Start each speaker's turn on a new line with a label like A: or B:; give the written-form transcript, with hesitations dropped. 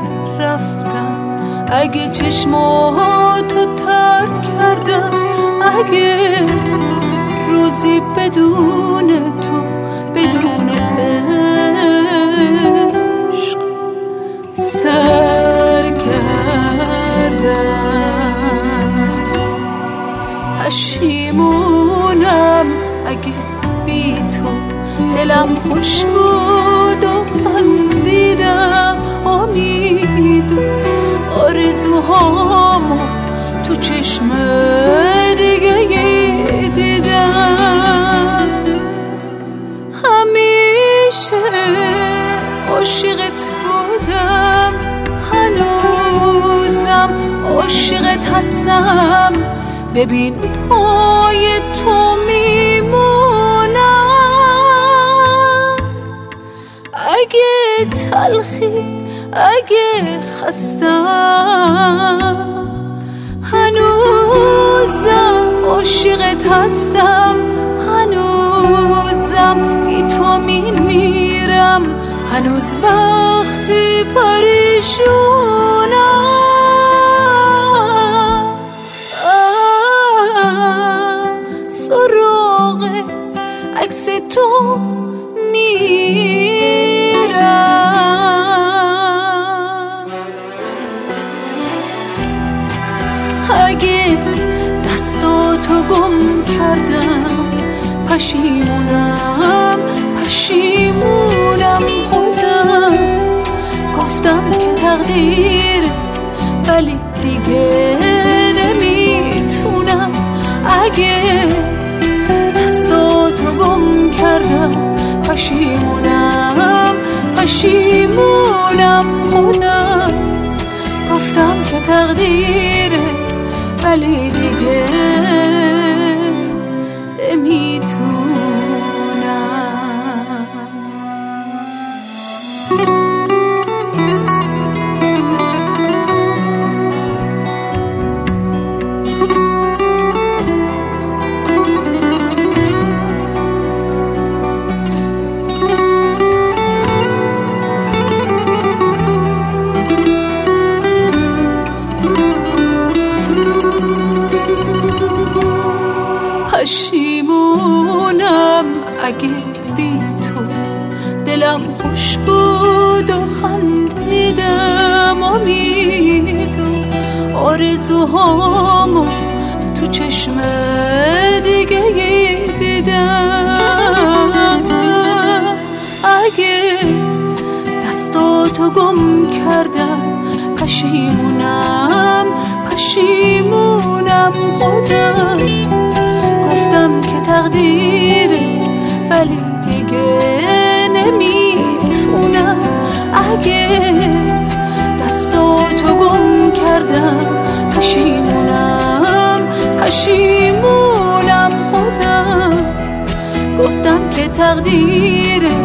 A: رفتم، اگه چشماتو ترک کردم، اگه روزی بدون تو، بدون عشق سر کردم. پشیمونم اگه بی تو دلم خوش بود و خندیدم، امید و آرزوهامو تو چشم دیگه دیدم. همیشه عاشقت بودم، هنوزم عاشقت هستم، ببین پای تو میمونم. اگه تلخی، اگه خستم، هنوزم عاشقت هستم، هنوزم بی تو میمیرم، هنوز وقتی پریشونم. سراغ عکس تو میرم. اگه دستاتو گم کردم، پشیمونم، پشیمونم خودم. گفتم که تقدیر، ولی دیگه نمیتونم. اگه دستاتو گم کردم، پشیمونم، پشیمونم خودم. گفتم که تقدیره، ولی دیگه نمیتونم. پشیمونم اگه بی تو دلم خوش بود و خندیدم، امید و آرزوهامو تو چشم دیگه دیدم. اگه دستاتو گم کردم، پشیمونم، پشیمونم خودم. گفتم که تقدیره، ولی دیگه نمیتونم. اگه دستاتو گم کردم، پشیمونم، پشیمونم خودم. گفتم که تقدیره،